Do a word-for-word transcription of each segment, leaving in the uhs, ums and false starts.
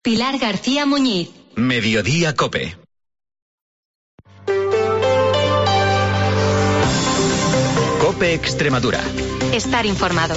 Pilar García Muñiz. Mediodía COPE. COPE Extremadura. Estar informado.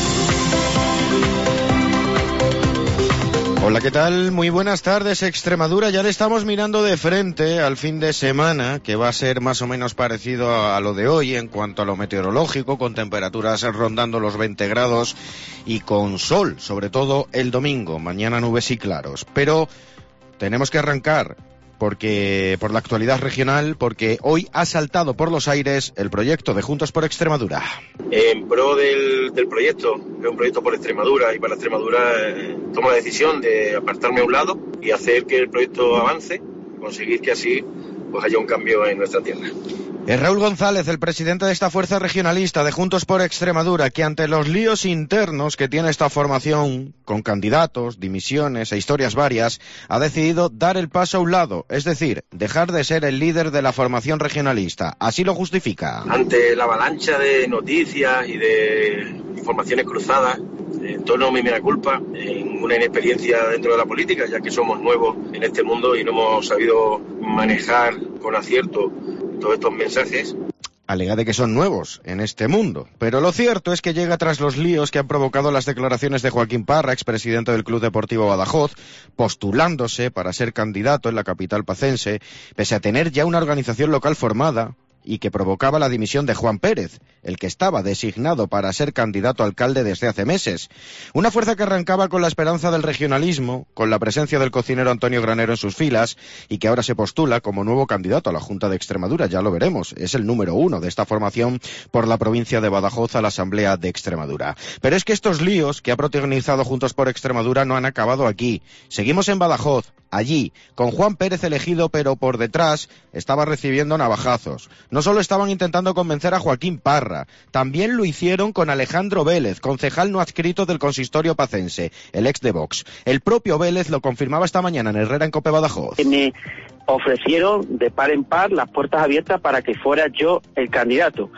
Hola, ¿qué tal? Muy buenas tardes, Extremadura. Ya le estamos mirando de frente al fin de semana, que va a ser más o menos parecido a lo de hoy en cuanto a lo meteorológico, con temperaturas rondando los veinte grados y con sol, sobre todo el domingo. Mañana nubes y claros. Pero tenemos que arrancar porque por la actualidad regional, porque hoy ha saltado por los aires el proyecto de Juntos por Extremadura. En pro del, del proyecto, que es un proyecto por Extremadura, y para Extremadura eh, tomo la decisión de apartarme a un lado y hacer que el proyecto avance, conseguir que así pues haya un cambio en nuestra tierra. Es Raúl González, el presidente de esta fuerza regionalista de Juntos por Extremadura, que ante los líos internos que tiene esta formación, con candidatos, dimisiones e historias varias, ha decidido dar el paso a un lado, es decir, dejar de ser el líder de la formación regionalista. Así lo justifica. Ante la avalancha de noticias y de informaciones cruzadas, en torno a mi mea culpa, en una inexperiencia dentro de la política, ya que somos nuevos en este mundo y no hemos sabido manejar con acierto todos estos mensajes. Alega de que son nuevos en este mundo, pero lo cierto es que llega tras los líos que han provocado las declaraciones de Joaquín Parra, expresidente del Club Deportivo Badajoz, postulándose para ser candidato en la capital pacense, pese a tener ya una organización local formada, y que provocaba la dimisión de Juan Pérez, el que estaba designado para ser candidato a alcalde desde hace meses. Una fuerza que arrancaba con la esperanza del regionalismo, con la presencia del cocinero Antonio Granero en sus filas, y que ahora se postula como nuevo candidato a la Junta de Extremadura, ya lo veremos. Es el número uno de esta formación por la provincia de Badajoz a la Asamblea de Extremadura. Pero es que estos líos que ha protagonizado Juntos por Extremadura no han acabado aquí. Seguimos en Badajoz. Allí, con Juan Pérez elegido, pero por detrás estaba recibiendo navajazos. No solo estaban intentando convencer a Joaquín Parra, también lo hicieron con Alejandro Vélez, concejal no adscrito del consistorio pacense, el ex de Vox. El propio Vélez lo confirmaba esta mañana en Herrera en COPE Badajoz. Me ofrecieron de par en par las puertas abiertas para que fuera yo el candidato.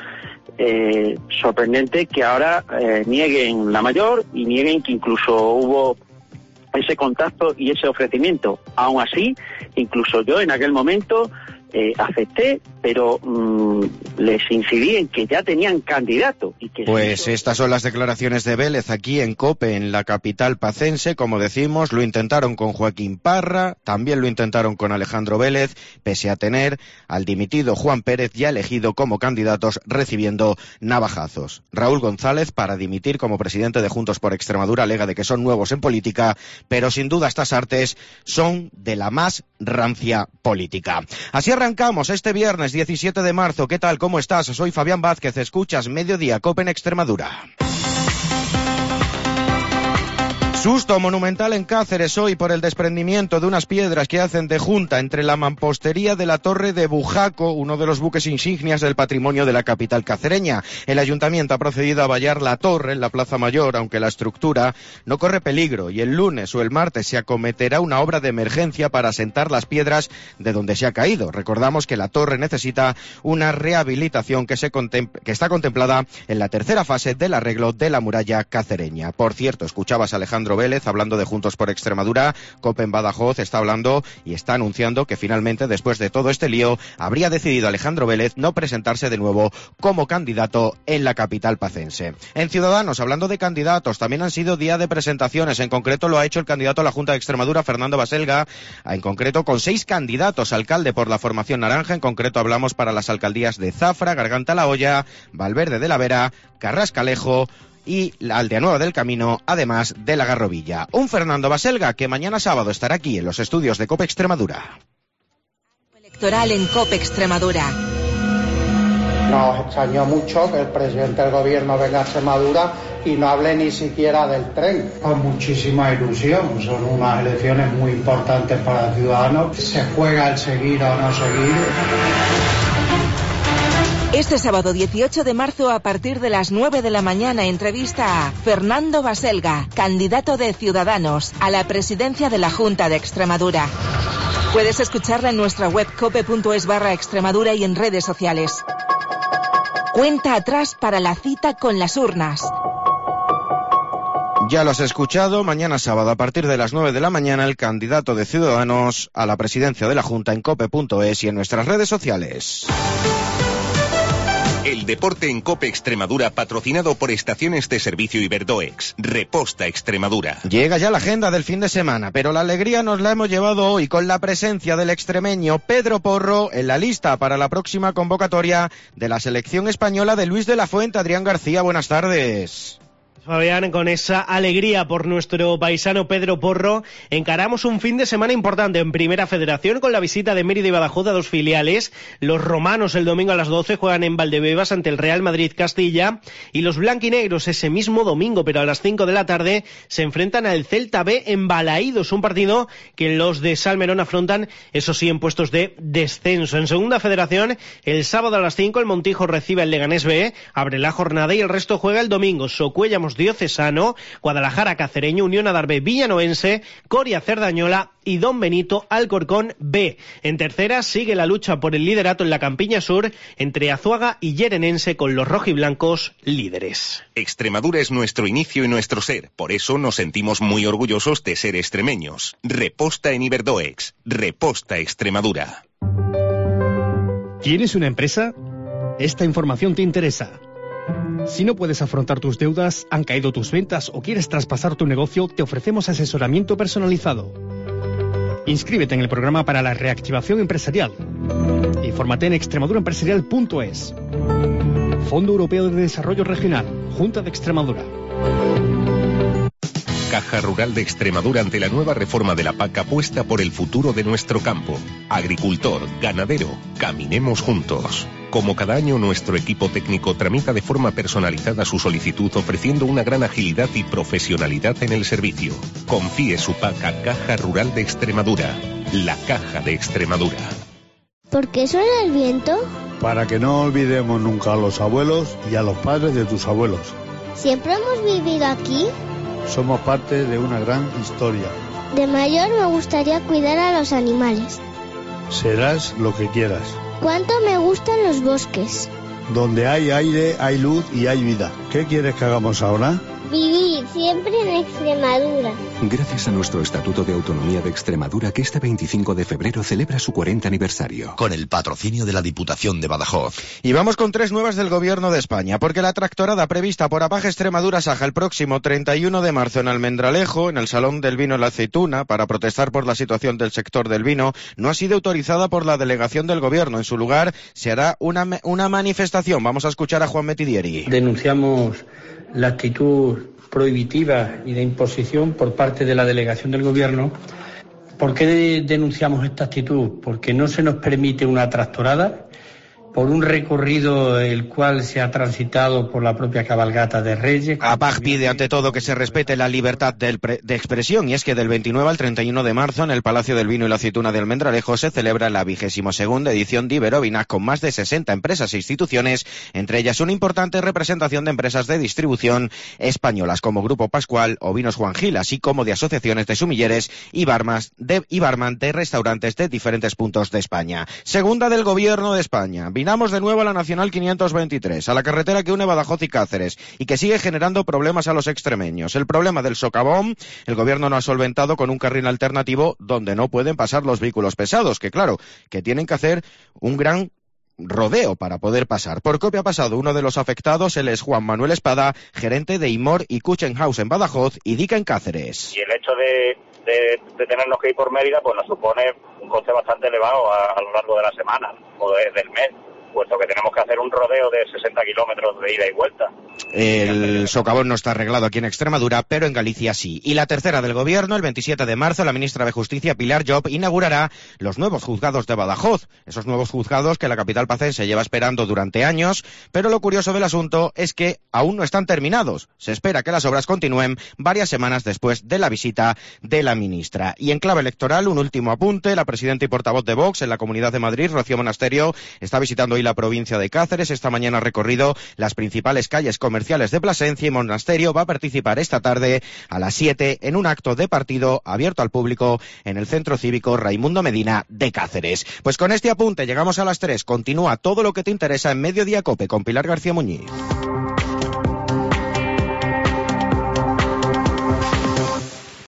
Eh, sorprendente que ahora eh, nieguen la mayor y nieguen que incluso hubo ese contacto y ese ofrecimiento. Aún así, incluso yo en aquel momento eh, acepté, pero mmm, les incidí en que ya tenían candidato. Y que pues estas son las declaraciones de Vélez aquí en COPE, en la capital pacense. Como decimos, lo intentaron con Joaquín Parra, también lo intentaron con Alejandro Vélez, pese a tener al dimitido Juan Pérez ya elegido como candidatos, recibiendo navajazos. Raúl González, para dimitir como presidente de Juntos por Extremadura, alega de que son nuevos en política, pero sin duda estas artes son de la más rancia política. Así arrancamos este viernes diecisiete de marzo. ¿Qué tal? ¿Cómo estás? Soy Fabián Vázquez. Escuchas Mediodía COPE en Extremadura. Susto monumental en Cáceres hoy por el desprendimiento de unas piedras que hacen de junta entre la mampostería de la Torre de Bujaco, uno de los buques insignias del patrimonio de la capital cacereña. El ayuntamiento ha procedido a vallar la torre en la Plaza Mayor, aunque la estructura no corre peligro, y el lunes o el martes se acometerá una obra de emergencia para asentar las piedras de donde se ha caído. Recordamos que la torre necesita una rehabilitación que, se contem- que está contemplada en la tercera fase del arreglo de la muralla cacereña. Por cierto, escuchabas a Alejandro Vélez hablando de Juntos por Extremadura. COPE en Badajoz está hablando y está anunciando que finalmente, después de todo este lío, habría decidido Alejandro Vélez no presentarse de nuevo como candidato en la capital pacense. En Ciudadanos, hablando de candidatos, también han sido día de presentaciones. En concreto lo ha hecho el candidato a la Junta de Extremadura, Fernando Baselga, en concreto con seis candidatos, alcalde por la formación naranja. En concreto hablamos para las alcaldías de Zafra, Garganta La Olla, Valverde de la Vera, Carrascalejo y la Aldea Nueva del Camino, además de la Garrovilla. Un Fernando Baselga que mañana sábado estará aquí en los estudios de COPE Extremadura. Electoral en COPE Extremadura. Nos extrañó mucho que el presidente del gobierno venga a Extremadura y no hable ni siquiera del tren. Con muchísima ilusión, son unas elecciones muy importantes para Ciudadanos. Se juega el seguir o no seguir. Este sábado dieciocho de marzo, a partir de las nueve de la mañana, entrevista a Fernando Baselga, candidato de Ciudadanos a la presidencia de la Junta de Extremadura. Puedes escucharla en nuestra web cope.es barra Extremadura y en redes sociales. Cuenta atrás para la cita con las urnas. Ya lo has escuchado, mañana sábado a partir de las nueve de la mañana el candidato de Ciudadanos a la presidencia de la Junta en cope punto es y en nuestras redes sociales. El deporte en COPE Extremadura, patrocinado por Estaciones de Servicio Iberdoex. Reposta Extremadura. Llega ya la agenda del fin de semana, pero la alegría nos la hemos llevado hoy con la presencia del extremeño Pedro Porro en la lista para la próxima convocatoria de la selección española de Luis de la Fuente. Adrián García, buenas tardes. Fabián, con esa alegría por nuestro paisano Pedro Porro, encaramos un fin de semana importante en Primera Federación con la visita de Mérida y Badajoz a dos filiales. Los romanos el domingo a las doce juegan en Valdebebas ante el Real Madrid Castilla y los blanquinegros ese mismo domingo, pero a las cinco de la tarde, se enfrentan al Celta B en Balaídos, un partido que los de Salmerón afrontan, eso sí, en puestos de descenso. En Segunda Federación, el sábado a las cinco el Montijo recibe al Leganés B, abre la jornada y el resto juega el domingo. Socuéllamos Diocesano, Guadalajara Cacereño, Unión Adarve Villanovense, Coria Cerdañola y Don Benito Alcorcón B. En tercera sigue la lucha por el liderato en la Campiña Sur entre Azuaga y Llerenense con los rojiblancos líderes. Extremadura es nuestro inicio y nuestro ser, por eso nos sentimos muy orgullosos de ser extremeños. Reposta en Iberdoex. Reposta Extremadura. ¿Tienes una empresa? Esta información te interesa. Si no puedes afrontar tus deudas, han caído tus ventas o quieres traspasar tu negocio, te ofrecemos asesoramiento personalizado. Inscríbete en el programa para la reactivación empresarial. Infórmate en extremadura empresarial punto es. Fondo Europeo de Desarrollo Regional, Junta de Extremadura. Caja Rural de Extremadura ante la nueva reforma de la P A C apuesta por el futuro de nuestro campo. Agricultor, ganadero, caminemos juntos. Como cada año, nuestro equipo técnico tramita de forma personalizada su solicitud ofreciendo una gran agilidad y profesionalidad en el servicio. Confíe su P A C a Caja Rural de Extremadura, la Caja de Extremadura. ¿Por qué suena el viento? Para que no olvidemos nunca a los abuelos y a los padres de tus abuelos. ¿Siempre hemos vivido aquí? Somos parte de una gran historia. De mayor me gustaría cuidar a los animales. Serás lo que quieras. ¿Cuánto me gustan los bosques? Donde hay aire, hay luz y hay vida. ¿Qué quieres que hagamos ahora? Vivir siempre en Extremadura. Gracias a nuestro Estatuto de Autonomía de Extremadura, que este veinticinco de febrero celebra su cuarenta aniversario. Con el patrocinio de la Diputación de Badajoz. Y vamos con tres nuevas del Gobierno de España, porque la tractorada prevista por Apaje Extremadura Saja el próximo treinta y uno de marzo en Almendralejo, en el Salón del Vino y la Aceituna, para protestar por la situación del sector del vino, no ha sido autorizada por la delegación del Gobierno. En su lugar se hará una, una manifestación. Vamos a escuchar a Juan Metidieri. Denunciamos la actitud prohibitiva y de imposición por parte de la delegación del Gobierno. ¿Por qué denunciamos esta actitud? Porque no se nos permite una tractorada por un recorrido el cual se ha transitado por la propia cabalgata de Reyes. Apag pide ante todo que se respete la libertad de, de expresión, y es que del veintinueve al treinta y uno de marzo en el Palacio del Vino y la Aceituna de Almendralejo se celebra la vigésima segunda edición de Iberovinac con más de sesenta empresas e instituciones, entre ellas una importante representación de empresas de distribución españolas como Grupo Pascual o Vinos Juan Gil, así como de asociaciones de sumilleres y barmas de, y barman de restaurantes de diferentes puntos de España. Segunda del Gobierno de España. Vinamos de nuevo a la Nacional quinientos veintitrés, a la carretera que une Badajoz y Cáceres y que sigue generando problemas a los extremeños. El problema del socavón, el Gobierno no ha solventado con un carril alternativo donde no pueden pasar los vehículos pesados, que claro, que tienen que hacer un gran rodeo para poder pasar. ¿Por qué ha pasado? Uno de los afectados, él es Juan Manuel Espada, gerente de Imor y Kuchenhaus en Badajoz y Dica en Cáceres. Y el hecho de, de, de tenernos que ir por Mérida, pues nos supone un coste bastante elevado a, a lo largo de la semana o de, del mes, puesto que tenemos que hacer un rodeo de sesenta kilómetros de ida y vuelta. El socavón no está arreglado aquí en Extremadura, pero en Galicia sí. Y la tercera del Gobierno, el veintisiete de marzo, la ministra de Justicia, Pilar Llop, inaugurará los nuevos juzgados de Badajoz. Esos nuevos juzgados que la capital pacense lleva esperando durante años, pero lo curioso del asunto es que aún no están terminados. Se espera que las obras continúen varias semanas después de la visita de la ministra. Y en clave electoral, un último apunte, la presidenta y portavoz de Vox en la Comunidad de Madrid, Rocío Monasterio, está visitando hoy la provincia de Cáceres. Esta mañana ha recorrido las principales calles comerciales de Plasencia y Monasterio va a participar esta tarde a las siete en un acto de partido abierto al público en el Centro Cívico Raimundo Medina de Cáceres. Pues con este apunte llegamos a las tres. Continúa todo lo que te interesa en Mediodía Cope con Pilar García Muñiz.